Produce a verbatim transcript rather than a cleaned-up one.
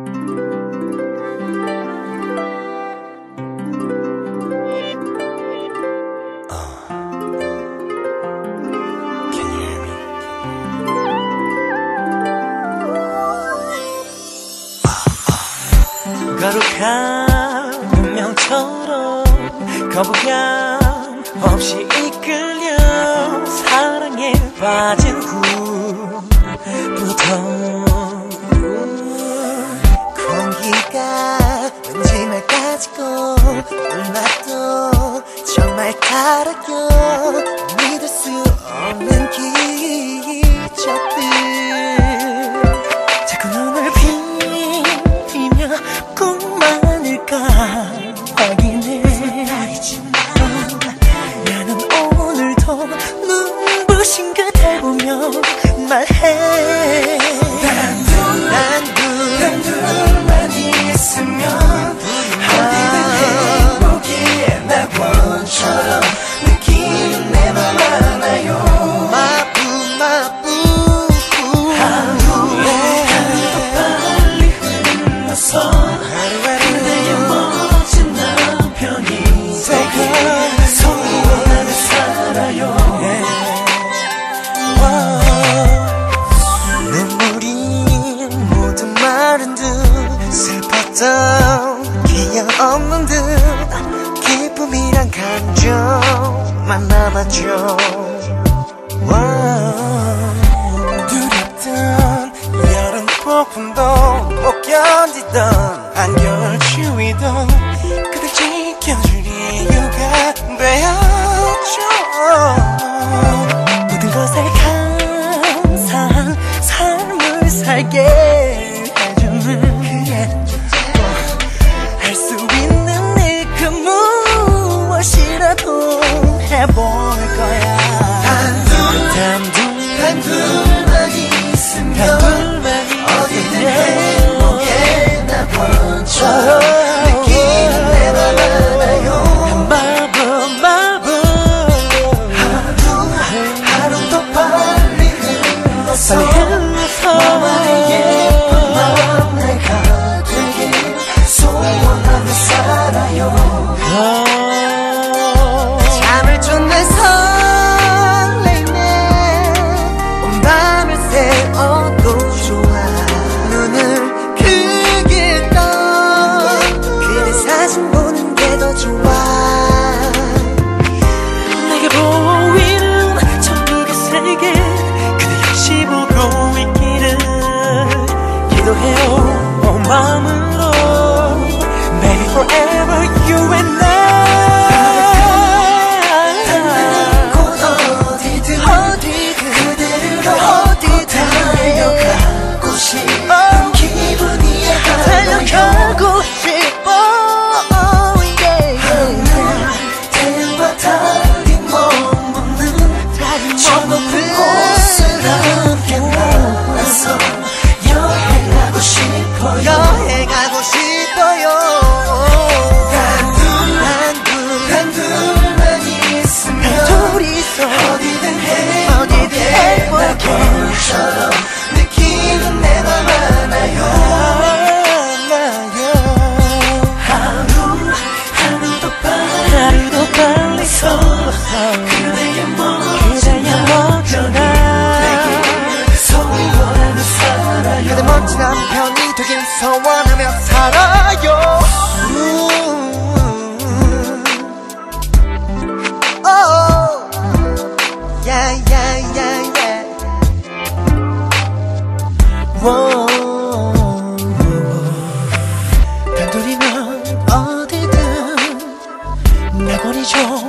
거룩한 운명처럼 거부감 없이 이끌려 사랑에 빠진 후부터 공기가 왠지 맑아지고 물맛도 정말 달아요. 믿을 수 없는 기적들 자꾸 눈을 비비며 꿈만일까 확인해. 나는 오늘도 눈부신 그댈 보며 말해. 난 둘만 있으면 어디든 행복해. 나 원처럼 느끼는 내 맘 알아요. 마부 마부 하루에 하루도 빨리 흘러서 그대의 멋진 남편이 되길 소원하며 살아요. 눈물이 모두 마른 듯 슬펐던 기억 없는 듯 기쁨이란 감정만 남았죠. 두렵던 여름 폭풍도 못 견디던 한겨울 추위도 그댈 지켜줄 이유가 되었죠. 모든 것에 감사한 삶을 살게 해주는 그의 할 수 있는 일 그 무엇이라도 해볼 거야. 단둘만 있으면 어디든 행복해. 나 원처럼 느끼는 내 맘 알아요. 마법 마법 하루 하루도 빨리 흘러서 너만의 예쁜 마음 내가 되길 소원하며 살아요. 잠을 쫓는 설레임에 온 밤을 새워도 좋아. 눈을 크게 떠 그대 사진 보는 게 더 좋아. 내게 보이는 전국의 세계 그대 역시 보고 있기를 기도해요. 온 마음으로 Baby forever you and I. 달려가고 싶어. 태양과 달이 머무는 저 높은 곳을 함께 만나서 여행하고 싶어요. 여행하고 싶어요. 단둘만 있으면 둘이서 어디든 행복해. 나 별처럼 느끼는 내 맘 알아요. 그대의 멋진 그대 멋진 남편이 되길 소원하며 살아요. 단둘이면 어디든 낙원이죠.